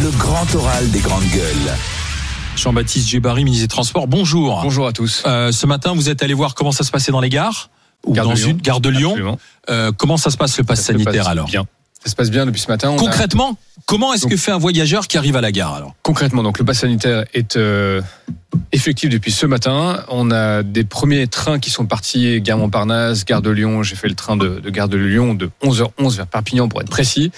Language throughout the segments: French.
Le grand oral des grandes gueules. Jean-Baptiste Djebbari, ministre des Transports, bonjour. Bonjour à tous. Ce matin, vous êtes allé voir comment ça se passait dans les gares ou dans une gare de Lyon. Comment ça se passe le pass sanitaire alors? Bien. Ça se passe bien depuis ce matin. Concrètement, comment est-ce que fait un voyageur qui arrive à la gare alors? Concrètement, donc le pass sanitaire est effectif depuis ce matin. On a des premiers trains qui sont partis, gare Montparnasse, gare de Lyon. J'ai fait le train de gare de Lyon de 11h11 vers Perpignan pour être précis.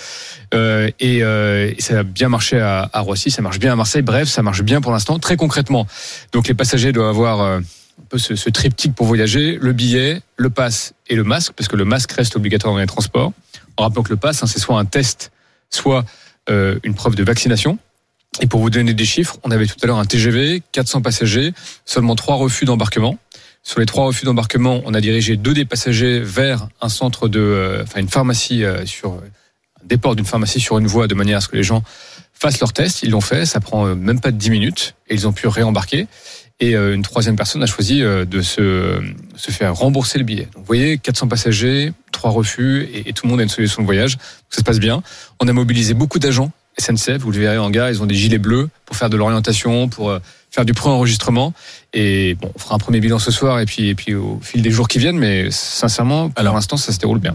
Et ça a bien marché à Roissy, ça marche bien à Marseille. Bref, ça marche bien pour l'instant. Très concrètement, donc les passagers doivent avoir un peu ce triptyque pour voyager: le billet, le pass et le masque, parce que le masque reste obligatoire dans les transports. En rappelant que le pass, c'est soit un test, soit une preuve de vaccination. Et pour vous donner des chiffres, on avait tout à l'heure un TGV, 400 passagers, seulement 3 refus d'embarquement. Sur les 3 refus d'embarquement, on a dirigé 2 des passagers vers un centre une pharmacie sur un déport d'une pharmacie sur une voie, de manière à ce que les gens fassent leur test. Ils l'ont fait, ça prend même pas 10 minutes et ils ont pu réembarquer. Et une 3e personne a choisi de se faire rembourser le billet. Donc vous voyez, 400 passagers, 3 refus et tout le monde a une solution de voyage. Donc ça se passe bien. On a mobilisé beaucoup d'agents SNCF, vous le verrez en gare, ils ont des gilets bleus pour faire de l'orientation, pour faire du pré-enregistrement. Et bon, on fera un premier bilan ce soir et puis au fil des jours qui viennent, mais sincèrement, pour l'instant, ça se déroule bien.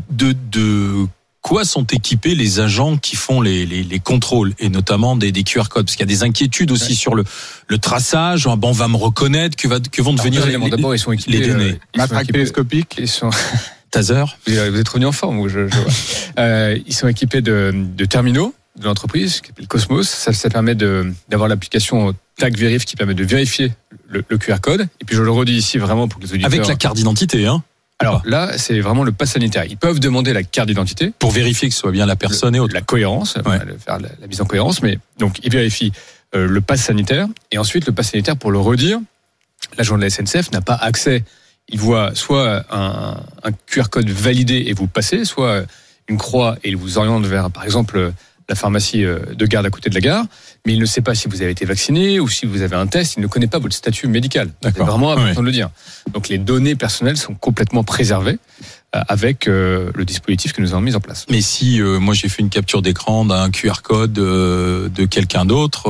De quoi sont équipés les agents qui font les contrôles, et notamment des QR codes? Parce qu'il y a des inquiétudes aussi sur le traçage. On va me reconnaître, que vont devenir d'abord, ils sont équipés, les données. Matraque télescopique. Ils sont taser. Vous êtes revenu en forme, je vois. Ils sont équipés de terminaux de l'entreprise, qui s'appelle Cosmos. Ça permet d'avoir l'application Tag Vérif qui permet de vérifier le QR code. Et puis je le redis ici vraiment pour que les auditeurs... Avec la carte d'identité, hein? Alors là, c'est vraiment le pass sanitaire. Ils peuvent demander la carte d'identité pour vérifier que ce soit bien la personne et autres. La cohérence, faire la mise en cohérence. Mais donc ils vérifient le pass sanitaire et ensuite le pass sanitaire, pour le redire, l'agent de la SNCF n'a pas accès. Il voit soit un QR code validé et vous passez, soit une croix et il vous oriente vers, par exemple, la pharmacie de garde à côté de la gare, mais il ne sait pas si vous avez été vacciné ou si vous avez un test, il ne connaît pas votre statut médical. C'est vraiment important de le dire. Donc les données personnelles sont complètement préservées avec le dispositif que nous avons mis en place. Mais si moi j'ai fait une capture d'écran d'un QR code de quelqu'un d'autre,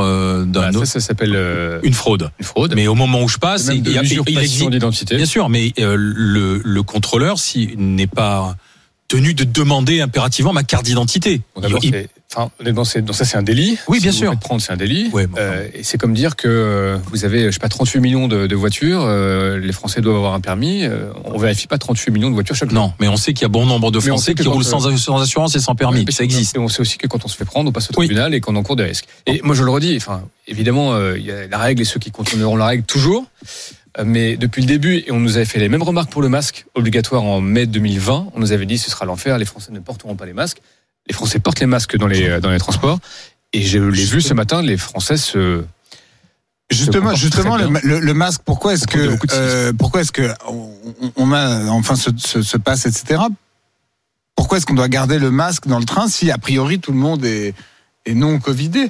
ça s'appelle une fraude. Mais au moment où je passe, il y a usurpation d'identité. Bien sûr, mais le contrôleur, s'il n'est pas tenu de demander impérativement ma carte d'identité. Dans ça, c'est un délit. Oui, bien sûr. Prendre, c'est un délit. Oui, et c'est comme dire que vous avez, 38 millions de voitures. Les Français doivent avoir un permis. On vérifie pas 38 millions de voitures chaque jour. Non, mais on sait qu'il y a bon nombre de Français qui roulent sans assurance et sans permis. Ça existe. Et on sait aussi que quand on se fait prendre, on passe au tribunal et qu'on encourt des risques. Et moi, je le redis. Évidemment, il y a la règle et ceux qui contourneront la règle toujours. Mais depuis le début, et on nous avait fait les mêmes remarques pour le masque obligatoire en mai 2020, on nous avait dit ce sera l'enfer, les Français ne porteront pas les masques. Les Français portent les masques dans les transports. Et je l'ai vu ce matin, les Français Justement, le masque, pourquoi est-ce que on a enfin ce pass, etc. Pourquoi est-ce qu'on doit garder le masque dans le train si a priori tout le monde est non covidé?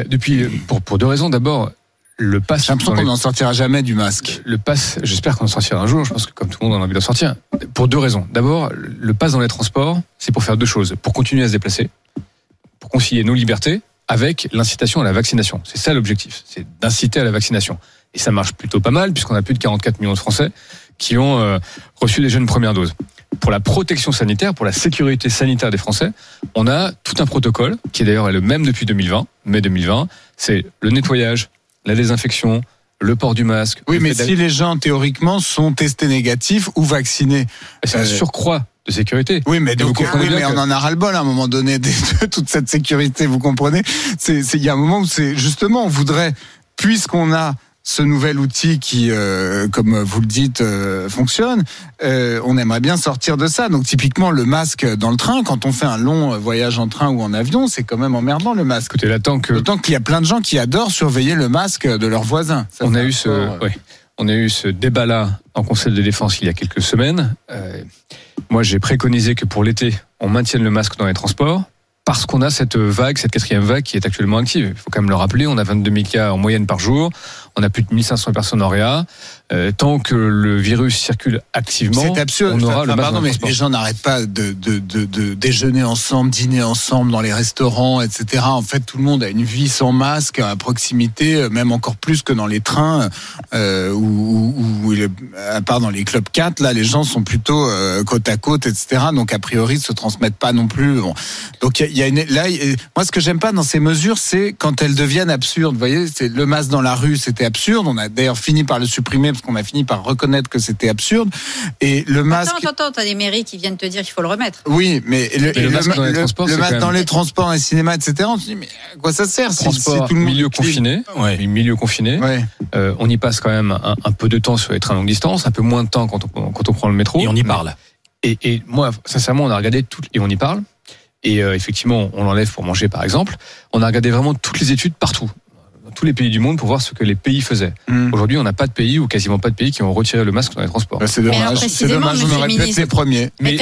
Pour 2 raisons. D'abord, le pass. J'ai l'impression qu'on n'en sortira jamais du masque. Le pass, j'espère qu'on en sortira un jour. Je pense que comme tout le monde, on a envie d'en sortir. Pour 2 raisons. D'abord, le pass dans les transports, c'est pour faire 2 choses. Pour continuer à se déplacer, pour concilier nos libertés avec l'incitation à la vaccination. C'est ça l'objectif. C'est d'inciter à la vaccination. Et ça marche plutôt pas mal puisqu'on a plus de 44 millions de Français qui ont reçu déjà une première dose. Pour la protection sanitaire, pour la sécurité sanitaire des Français, on a tout un protocole qui est d'ailleurs le même depuis mai 2020. C'est le nettoyage, la désinfection, le port du masque. Oui, mais si les gens, théoriquement, sont testés négatifs ou vaccinés... C'est un surcroît de sécurité. Oui, mais on en a ras-le-bol à un moment donné de toute cette sécurité, vous comprenez? Il y a un moment où c'est justement, on voudrait, puisqu'on a ce nouvel outil qui, comme vous le dites, fonctionne, on aimerait bien sortir de ça. Donc typiquement, le masque dans le train, quand on fait un long voyage en train ou en avion, c'est quand même emmerdant le masque. Écoutez, d'autant qu'il y a plein de gens qui adorent surveiller le masque de leurs voisins. On a eu ce débat-là en Conseil de défense il y a quelques semaines. Moi, j'ai préconisé que pour l'été, on maintienne le masque dans les transports. Parce qu'on a cette 4e vague qui est actuellement active. Il faut quand même le rappeler, on a 22 000 cas en moyenne par jour. On a plus de 1500 personnes en réa. Tant que le virus circule activement, c'est absurde. On aura le masque dans le mais transport. les gens n'arrêtent pas de déjeuner ensemble, dîner ensemble dans les restaurants, etc. En fait, tout le monde a une vie sans masque à proximité, même encore plus que dans les trains, à part dans les clubs 4, là, les gens sont plutôt côte à côte, etc. Donc, a priori, ils se transmettent pas non plus. Bon. Donc, moi, ce que j'aime pas dans ces mesures, c'est quand elles deviennent absurdes. Vous voyez, c'est le masque dans la rue, c'était absurde. On a d'ailleurs fini par le supprimer parce qu'on a fini par reconnaître que c'était absurde. Et le masque. Attends, t'as des mairies qui viennent te dire qu'il faut le remettre. Oui, mais le masque dans les transports, dans les transports, les cinémas, etc. On se dit, mais à quoi ça sert? Transport, tout le monde milieu confiné. Ouais. Milieu confiné. Ouais. On y passe quand même un peu de temps sur les trains longue distance, un peu moins de temps quand on prend le métro. Et on y parle. Et moi, sincèrement, on a regardé et on y parle. Et effectivement, on l'enlève pour manger, par exemple. On a regardé vraiment toutes les études partout, dans tous les pays du monde, pour voir ce que les pays faisaient. Aujourd'hui, on n'a pas de pays ou quasiment pas de pays qui ont retiré le masque dans les transports. C'est dommage. C'est dommage. On aurait pu être les premiers. Mais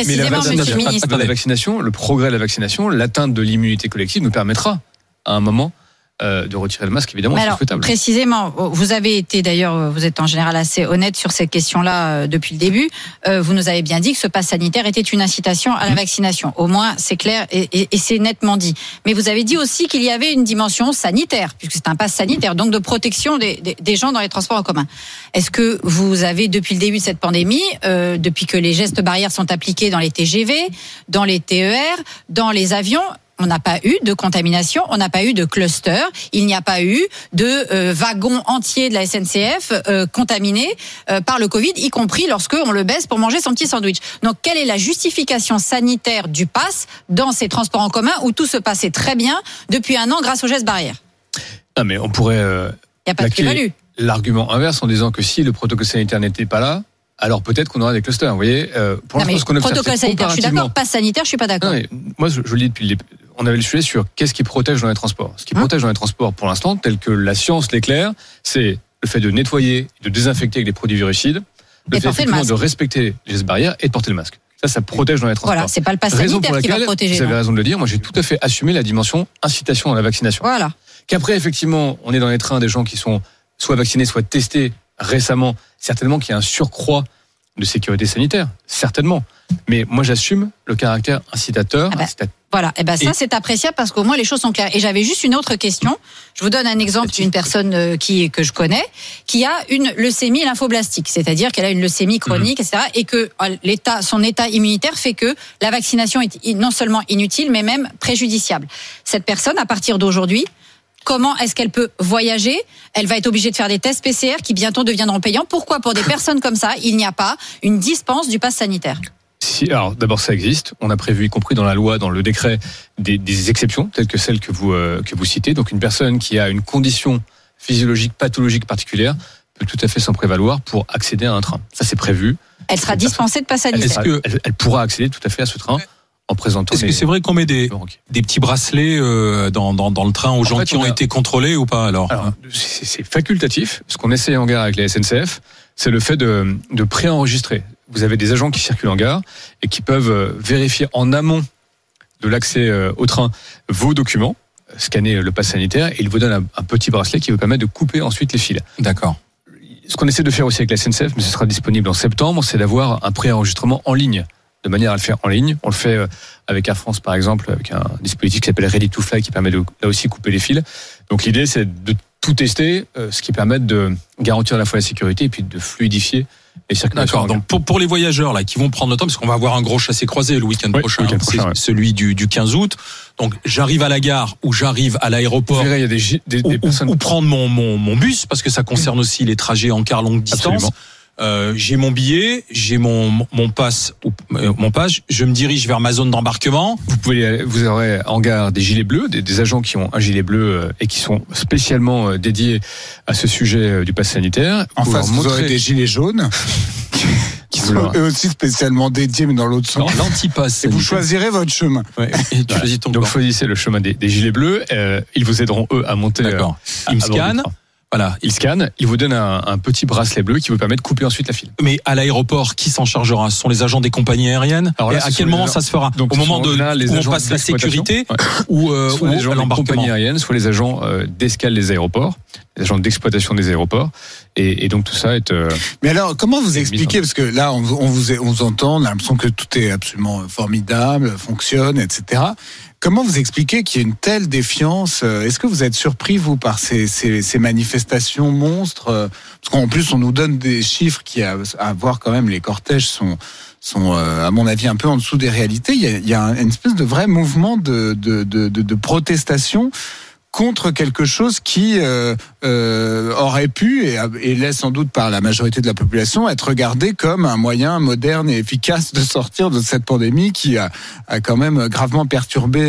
la vaccination, le progrès de la vaccination, l'atteinte de l'immunité collective nous permettra à un moment de retirer le masque, évidemment, c'est souhaitable. Précisément, vous avez été d'ailleurs, vous êtes en général assez honnête sur cette question-là depuis le début. Vous nous avez bien dit que ce pass sanitaire était une incitation à la vaccination. Au moins, c'est clair et c'est nettement dit. Mais vous avez dit aussi qu'il y avait une dimension sanitaire, puisque c'est un pass sanitaire, donc de protection des gens dans les transports en commun. Est-ce que vous avez, depuis le début de cette pandémie, depuis que les gestes barrières sont appliqués dans les TGV, dans les TER, dans les avions, on n'a pas eu de contamination, on n'a pas eu de cluster, il n'y a pas eu de wagons entiers de la SNCF contaminés par le Covid, y compris lorsque on le baisse pour manger son petit sandwich. Donc, quelle est la justification sanitaire du pass dans ces transports en commun où tout se passait très bien depuis un an grâce aux gestes barrières? Ah, mais on pourrait il n'y a pas de plus-value. L'argument inverse en disant que si le protocole sanitaire n'était pas là, alors peut-être qu'on aura des clusters. Vous voyez, pour l'instant, ce qu'on observe, protocole sanitaire, je suis d'accord. Pass sanitaire, je suis pas d'accord. Non, moi, je le dis depuis on avait le sujet sur qu'est-ce qui protège dans les transports. Ce qui protège dans les transports, pour l'instant, tel que la science l'éclaire, c'est le fait de nettoyer, de désinfecter avec des produits virucides, le fait effectivement de respecter les gestes barrières et de porter le masque. Ça protège dans les transports. Voilà, c'est pas le pass sanitaire qui va protéger. Vous avez raison de le dire. Moi, j'ai tout à fait assumé la dimension incitation à la vaccination. Voilà. Qu'après, effectivement, on est dans les trains des gens qui sont soit vaccinés, soit testés récemment. Certainement qu'il y a un surcroît de sécurité sanitaire, certainement. Mais moi, j'assume le caractère incitateur. Voilà, ça c'est appréciable parce qu'au moins les choses sont claires. Et j'avais juste une autre question. Je vous donne un exemple d'une personne que je connais, qui a une leucémie lymphoblastique, c'est-à-dire qu'elle a une leucémie chronique, etc., et que son état immunitaire fait que la vaccination est non seulement inutile, mais même préjudiciable. Cette personne, à partir d'aujourd'hui, comment est-ce qu'elle peut voyager? Elle va être obligée de faire des tests PCR qui bientôt deviendront payants. Pourquoi, pour des personnes comme ça, il n'y a pas une dispense du pass sanitaire? Alors d'abord, ça existe. On a prévu, y compris dans la loi, dans le décret, des exceptions telles que celles que vous citez. Donc une personne qui a une condition physiologique, pathologique particulière peut tout à fait s'en prévaloir pour accéder à un train. Ça, c'est prévu. Elle sera dispensée de pass sanitaire. Elle pourra accéder tout à fait à ce train en présentant. Est-ce que c'est vrai qu'on met des petits bracelets dans le train aux gens qui ont été contrôlés ou pas alors c'est facultatif. Ce qu'on essaie en gare avec la SNCF, c'est le fait de préenregistrer. Vous avez des agents qui circulent en gare et qui peuvent vérifier en amont de l'accès au train vos documents, scanner le pass sanitaire, et ils vous donnent un petit bracelet qui vous permet de couper ensuite les fils. D'accord. Ce qu'on essaie de faire aussi avec la SNCF, mais ce sera disponible en septembre, c'est d'avoir un préenregistrement en ligne, de manière à le faire en ligne. On le fait avec Air France, par exemple, avec un dispositif qui s'appelle Ready to Fly, qui permet de là aussi couper les fils. Donc l'idée, c'est de tout tester, ce qui permet de garantir à la fois la sécurité et puis de fluidifier les circulations. D'accord. Donc pour les voyageurs là qui vont prendre le temps, parce qu'on va avoir un gros chassé-croisé le week-end prochain, celui du 15 août. Donc j'arrive à la gare ou j'arrive à l'aéroport. Vous verrez, il y a des personnes. Ou prendre mon bus, parce que ça concerne aussi les trajets en car longue distance. J'ai mon billet, j'ai mon pass, je me dirige vers ma zone d'embarquement. Vous aurez en gare des gilets bleus, des agents qui ont un gilet bleu et qui sont spécialement dédiés à ce sujet du pass sanitaire. En face, vous aurez des gilets jaunes. Qui sont eux aussi spécialement dédiés, mais dans l'autre sens. L'antipass. Et vous choisirez votre chemin. Ouais. Et tu choisis ton Donc camp. choisissez le chemin des gilets bleus. Ils vous aideront eux à monter. D'accord. Ils me scannent. Voilà, il scanne, il vous donne un petit bracelet bleu qui vous permet de couper ensuite la file. Mais à l'aéroport, qui s'en chargera? Ce sont les agents des compagnies aériennes. Alors là, et à quel moment ça se fera? Donc, au moment où on passe la sécurité ou soit les agents à des l'embarquement compagnies aériennes, soit les agents d'escale des aéroports. des agents d'exploitation des aéroports, et donc tout ça est. Mais alors, comment vous expliquez, parce que là, on vous entend, on a l'impression que tout est absolument formidable, fonctionne, etc. Comment vous expliquez qu'il y ait une telle défiance? Est-ce que vous êtes surpris, vous, par ces manifestations monstres? Parce qu'en plus, on nous donne des chiffres qui, à voir quand même, les cortèges sont à mon avis, un peu en dessous des réalités. Il y a une espèce de vrai mouvement de protestation contre quelque chose qui aurait pu, et l'est sans doute par la majorité de la population, être regardé comme un moyen moderne et efficace de sortir de cette pandémie qui a quand même gravement perturbé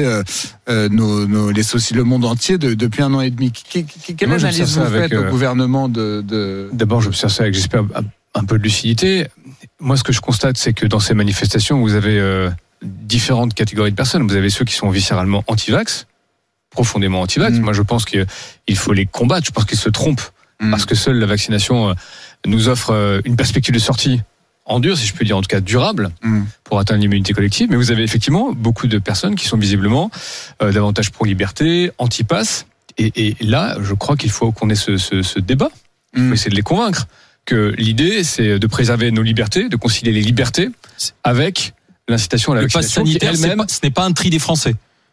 le monde entier depuis 1 an et demi. Quelle analyse vous faites au gouvernement D'abord, j'observe ça avec, j'espère, un peu de lucidité. Moi, ce que je constate, c'est que dans ces manifestations, vous avez différentes catégories de personnes. Vous avez ceux qui sont viscéralement anti-vax, profondément anti-vax. Moi, je pense qu'il faut les combattre. Je pense qu'ils se trompent parce que seule la vaccination nous offre une perspective de sortie en dur, si je peux dire, en tout cas durable, pour atteindre l'immunité collective. Mais vous avez effectivement beaucoup de personnes qui sont visiblement davantage pro-liberté, anti-pass. Et là, je crois qu'il faut qu'on ait ce débat. Il faut essayer de les convaincre que l'idée, c'est de préserver nos libertés, de concilier les libertés avec l'incitation à la vaccination. Le pass sanitaire, ce n'est pas un tri des Français.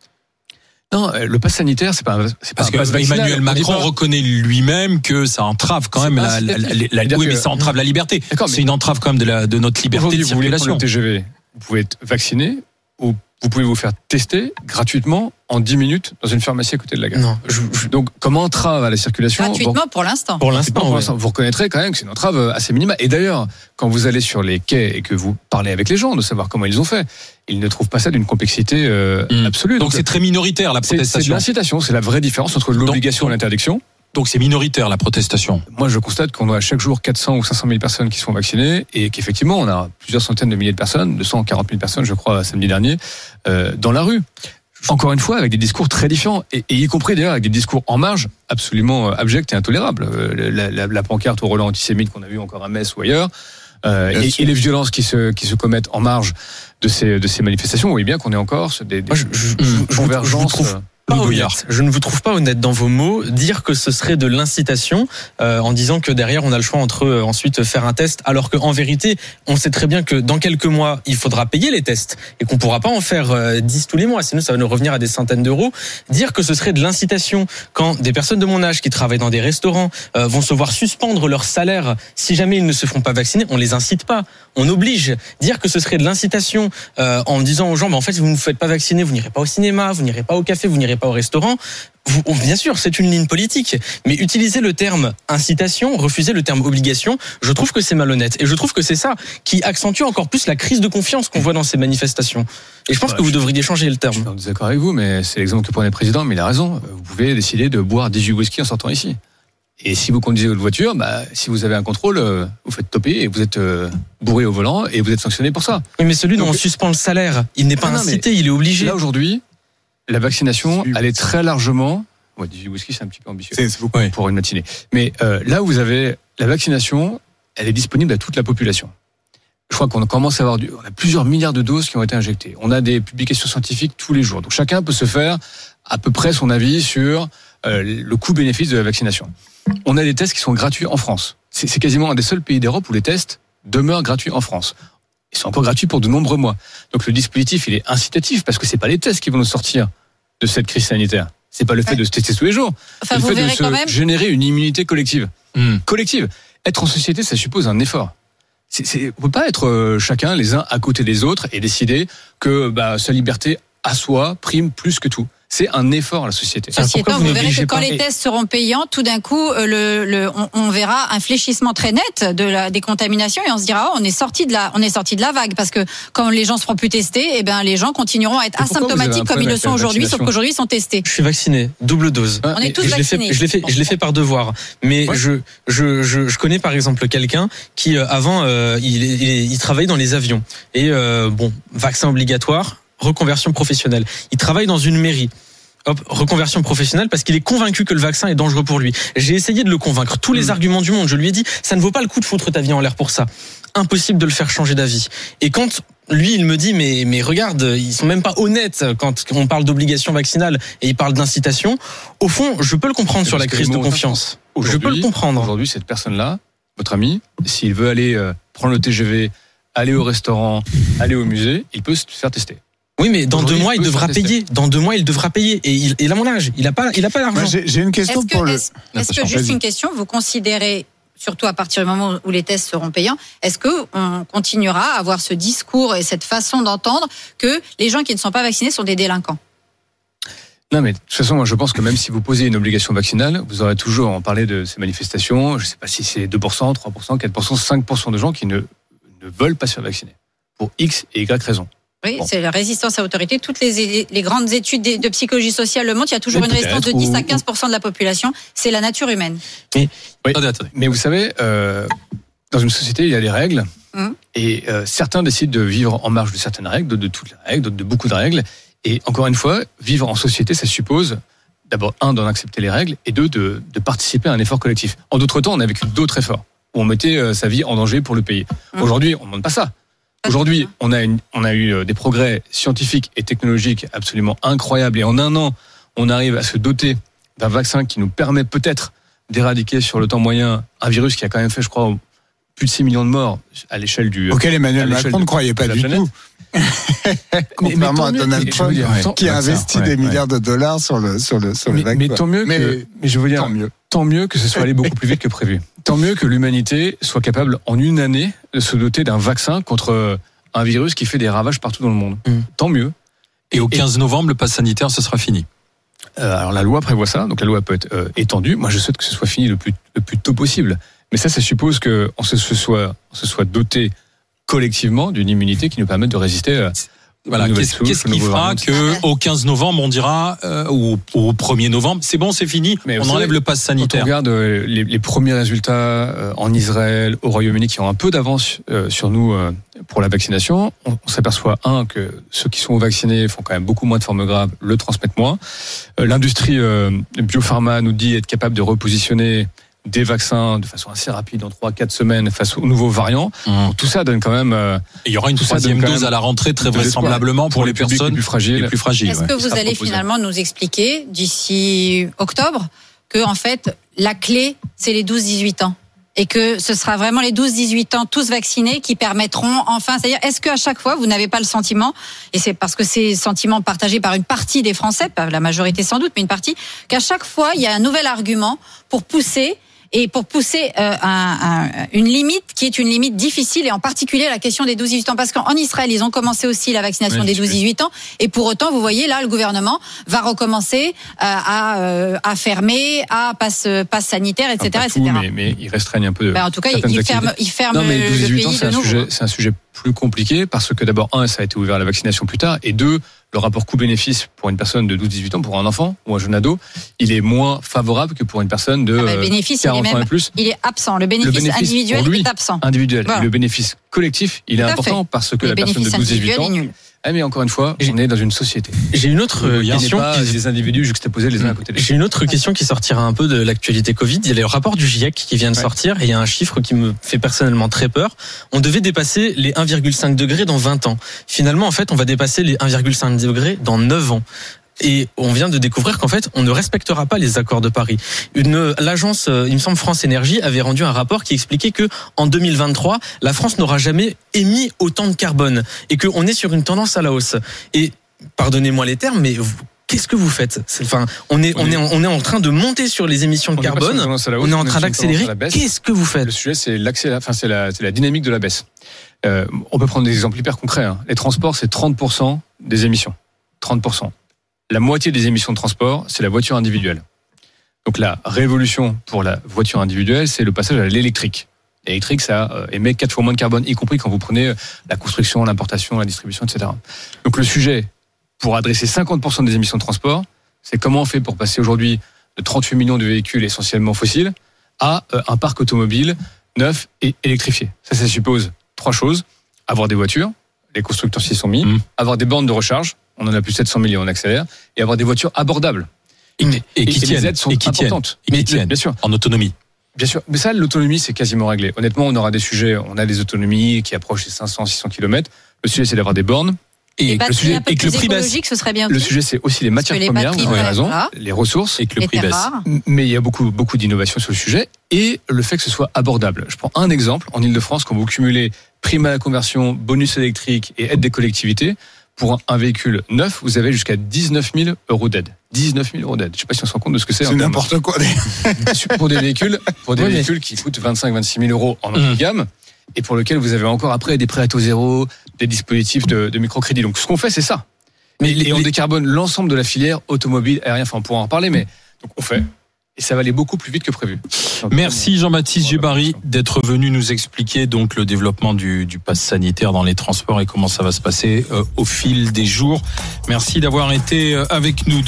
Non, le pass sanitaire, c'est pas parce que Emmanuel Macron reconnaît lui-même que ça entrave quand même oui, mais ça entrave la liberté. C'est une entrave quand même de notre liberté de circulation. Vous voulez prendre le TGV, vous pouvez être vacciné ou vous pouvez vous faire tester gratuitement en 10 minutes dans une pharmacie à côté de la gare. Non. Donc, comme entrave à la circulation. Gratuitement pour l'instant. Pour l'instant. Vous reconnaîtrez quand même que c'est une entrave assez minimale. Et d'ailleurs, quand vous allez sur les quais et que vous parlez avec les gens de savoir comment ils ont fait, ils ne trouvent pas ça d'une complexité absolue. Donc c'est très minoritaire la protestation. C'est de l'incitation, c'est la vraie différence entre l'obligation et l'interdiction. Donc c'est minoritaire la protestation. Moi je constate qu'on a chaque jour 400 ou 500 000 personnes qui sont vaccinées et qu'effectivement on a plusieurs centaines de milliers de personnes, 240 000 personnes je crois samedi dernier, dans la rue. Encore une fois avec des discours très différents et y compris d'ailleurs avec des discours en marge absolument abjects et intolérables. La pancarte au Roland antisémite qu'on a vu encore à Metz ou ailleurs. Et les violences qui se commettent en marge de ces manifestations, vous voyez bien qu'on est encore sur des convergences. Je ne vous trouve pas honnête dans vos mots. Dire que ce serait de l'incitation en disant que derrière on a le choix entre ensuite faire un test, alors qu'en vérité on sait très bien que dans quelques mois il faudra payer les tests et qu'on pourra pas en faire 10 tous les mois, sinon ça va nous revenir à des centaines d'euros. Dire que ce serait de l'incitation quand des personnes de mon âge qui travaillent dans des restaurants vont se voir suspendre leur salaire si jamais ils ne se font pas vacciner, on les incite pas, on oblige. Dire que ce serait de l'incitation en disant aux gens en fait si vous ne vous faites pas vacciner, vous n'irez pas au cinéma, vous n'irez pas au café, vous n'irez pas au restaurant. Bien sûr, c'est une ligne politique, mais utiliser le terme incitation, refuser le terme obligation, je trouve que c'est malhonnête. Et je trouve que c'est ça qui accentue encore plus la crise de confiance qu'on voit dans ces manifestations. Et je pense que vous devriez changer le terme. Je suis pas d'accord avec vous, mais c'est l'exemple que prenait le président, mais il a raison. Vous pouvez décider de boire 18 whisky en sortant ici. Et si vous conduisez votre voiture, si vous avez un contrôle, vous faites toper et vous êtes bourré au volant et vous êtes sanctionné pour ça. Oui, mais celui dont on suspend le salaire, il n'est pas incité, il est obligé. Là aujourd'hui, la vaccination, elle est très largement. 18 whisky, c'est un petit peu ambitieux. C'est beaucoup pour une matinée. Mais là où vous avez la vaccination, elle est disponible à toute la population. Je crois qu'on commence à avoir on a plusieurs milliards de doses qui ont été injectées. On a des publications scientifiques tous les jours. Donc chacun peut se faire à peu près son avis sur le coût-bénéfice de la vaccination. On a des tests qui sont gratuits en France. C'est quasiment un des seuls pays d'Europe où les tests demeurent gratuits en France. Ils sont encore gratuits pour de nombreux mois. Donc le dispositif, il est incitatif parce que c'est pas les tests qui vont nous sortir de cette crise sanitaire. C'est pas le fait de se tester tous les jours. Enfin, c'est le fait de générer une immunité collective. Collective. Être en société, ça suppose un effort. On peut pas être chacun les uns à côté des autres et décider que sa liberté à soi prime plus que tout. C'est un effort à la société. Ceci étant, vous verrez que quand les tests seront payants, tout d'un coup, on verra un fléchissement très net des contaminations et on se dira, on est sorti de la vague parce que quand les gens seront plus testés, les gens continueront à être asymptomatiques comme ils le sont aujourd'hui, sauf qu'aujourd'hui ils sont testés. Je suis vacciné, double dose. On est tous vaccinés. Je l'ai fait par devoir. Mais je connais par exemple quelqu'un qui avant il travaillait dans les avions et vaccin obligatoire. Reconversion professionnelle. Il travaille dans une mairie. reconversion professionnelle parce qu'il est convaincu que le vaccin est dangereux pour lui. J'ai essayé de le convaincre. Tous les arguments du monde, je lui ai dit, ça ne vaut pas le coup de foutre ta vie en l'air pour ça. Impossible de le faire changer d'avis. Et quand lui, il me dit, mais regarde, ils sont même pas honnêtes quand on parle d'obligation vaccinale et ils parlent d'incitation. Au fond, je peux le comprendre sur la crise de confiance. Je peux le comprendre. Aujourd'hui, cette personne-là, votre ami, s'il veut aller prendre le TGV, aller au restaurant, aller au musée, il peut se faire tester. Oui, mais dans 2 mois, il devra payer. Dans 2 mois, il devra payer. Et il a mon âge. Il a pas l'argent. Moi, j'ai une question pour le. Est-ce que juste une question, vous considérez, surtout à partir du moment où les tests seront payants, est-ce qu'on continuera à avoir ce discours et cette façon d'entendre que les gens qui ne sont pas vaccinés sont des délinquants? Non, mais de toute façon, moi, je pense que même si vous posez une obligation vaccinale, vous aurez toujours en parler de ces manifestations. Je ne sais pas si c'est 2%, 3%, 4%, 5% de gens qui ne veulent pas se faire vacciner. Pour X et Y raisons. Oui, c'est la résistance à l'autorité. Toutes les grandes études de psychologie sociale le montrent. Il y a toujours une résistance de 10 à 15% de la population. C'est la nature humaine. Mais, oui, attendez. Mais vous savez, dans une société, il y a des règles. Et certains décident de vivre en marge de certaines règles, d'autres de toutes les règles, d'autres de beaucoup de règles. Et encore une fois, vivre en société, ça suppose d'abord, d'en accepter les règles, et deux, de participer à un effort collectif. En d'autres temps, on a vécu d'autres efforts, où on mettait sa vie en danger pour le pays. Aujourd'hui, on ne demande pas ça. Aujourd'hui, on a eu des progrès scientifiques et technologiques absolument incroyables, et en 1 an, on arrive à se doter d'un vaccin qui nous permet peut-être d'éradiquer sur le temps moyen un virus qui a quand même fait, je crois, plus de 6 millions de morts à l'échelle du... Auquel Emmanuel Macron ne croyait pas du tout. Contrairement à Donald Trump, qui a investi des milliards de dollars sur le vaccin. Mais tant mieux mais je veux dire, tant mieux que ce soit allé beaucoup plus vite que prévu. Tant mieux que l'humanité soit capable, en 1 année, de se doter d'un vaccin contre un virus qui fait des ravages partout dans le monde. Tant mieux. Et au 15 novembre, le pass sanitaire, ce sera fini. Alors la loi prévoit ça, donc la loi peut être étendue. Moi, je souhaite que ce soit fini le plus tôt possible. Mais ça suppose qu'on se soit doté collectivement d'une immunité qui nous permette de résister. Voilà, qu'est-ce qui fera qu'au 15 novembre, on dira, ou au 1er novembre, c'est bon, c'est fini, mais on enlève le pass sanitaire. Quand on regarde les premiers résultats en Israël, au Royaume-Uni, qui ont un peu d'avance sur nous pour la vaccination, on s'aperçoit, que ceux qui sont vaccinés font quand même beaucoup moins de formes graves, le transmettent moins. L'industrie biopharma nous dit être capable de repositionner des vaccins de façon assez rapide, en 3-4 semaines, face aux nouveaux variants. Donc, tout ça donne quand même... il y aura une 3e dose à la rentrée, très vraisemblablement, pour les personnes les plus fragiles. Est-ce que vous allez finalement nous expliquer, d'ici octobre, que en fait, la clé, c'est les 12-18 ans ? Et que ce sera vraiment les 12-18 ans tous vaccinés qui permettront enfin, c'est-à-dire, est-ce qu'à chaque fois vous n'avez pas le sentiment, et c'est parce que c'est sentiment partagé par une partie des Français, pas la majorité sans doute, mais une partie, qu'à chaque fois il y a un nouvel argument pour pousser une limite qui est une limite difficile, et en particulier la question des 12-18 ans, parce qu'en Israël ils ont commencé aussi la vaccination des 12-18 ans, et pour autant vous voyez là le gouvernement va recommencer à fermer, à passe sanitaire, etc. Mais il restreigne un peu. En tout cas il ferme le pays de nouveau. C'est un sujet plus compliqué, parce que d'abord, ça a été ouvert à la vaccination plus tard, et 2, le rapport coût-bénéfice pour une personne de 12-18 ans, pour un enfant ou un jeune ado, il est moins favorable que pour une personne de 40 ans et plus. Il est absent. Le bénéfice individuel est absent. Individuel. Voilà. Et le bénéfice collectif, il est important, parce que la personne de 12-18 ans... mais encore une fois, on est dans une société. J'ai une autre question. Des individus juxtaposés les uns à côté des autres. J'ai une autre question qui sortira un peu de l'actualité Covid. Il y a le rapport du GIEC qui vient de sortir, et il y a un chiffre qui me fait personnellement très peur. On devait dépasser les 1,5 degrés dans 20 ans. Finalement, en fait, on va dépasser les 1,5 degrés dans 9 ans. Et on vient de découvrir qu'en fait, on ne respectera pas les accords de Paris. L'agence, il me semble, France Énergie avait rendu un rapport qui expliquait que en 2023, la France n'aura jamais émis autant de carbone, et qu'on est sur une tendance à la hausse. Et pardonnez-moi les termes, mais qu'est-ce que vous faites ? On est en train de monter sur les émissions de carbone. On est en train d'accélérer. Qu'est-ce que vous faites ? Le sujet, c'est la dynamique de la baisse. On peut prendre des exemples hyper concrets. Les transports, c'est 30% des émissions. 30%. La moitié des émissions de transport, c'est la voiture individuelle. Donc la révolution pour la voiture individuelle, c'est le passage à l'électrique. L'électrique, ça émet 4 fois moins de carbone, y compris quand vous prenez la construction, l'importation, la distribution, etc. Donc le sujet, pour adresser 50% des émissions de transport, c'est comment on fait pour passer aujourd'hui de 38 millions de véhicules essentiellement fossiles à un parc automobile neuf et électrifié. Ça suppose 3 choses. Avoir des voitures, les constructeurs s'y sont mis. Avoir des bornes de recharge, On en a plus de 700 millions, on accélère, et avoir des voitures abordables. Et qui tiennent. Les aides sont importantes. Et qui tiennent, bien sûr. En autonomie. Bien sûr. Mais ça, l'autonomie, c'est quasiment réglé. Honnêtement, on aura des sujets, on a des autonomies qui approchent les 500, 600 km. Le sujet, c'est d'avoir des bornes. Et le sujet, un peu plus écologique, ce serait bien. Le sujet, c'est aussi les matières premières, vous avez raison, les ressources. Et que le prix baisse. Mais il y a beaucoup d'innovations sur le sujet. Et le fait que ce soit abordable. Je prends un exemple. En Ile-de-France, quand vous cumulez prime à la conversion, bonus électrique et aide des collectivités, pour un véhicule neuf, vous avez jusqu'à 19 000 euros d'aide. 19 000 euros d'aide. Je ne sais pas si on se rend compte de ce que c'est. C'est n'importe quoi. Pour des véhicules qui coûtent 25-26 000 euros en entrée de gamme, et pour lequel vous avez encore après des prêts à taux zéro, des dispositifs de microcrédit. Donc ce qu'on fait, c'est ça. Et on décarbone l'ensemble de la filière automobile, aérien, enfin on pourra en reparler, mais donc on fait. Et ça va aller beaucoup plus vite que prévu. Merci Jean-Baptiste Djebari d'être venu nous expliquer donc le développement du pass sanitaire dans les transports et comment ça va se passer au fil des jours. Merci d'avoir été avec nous.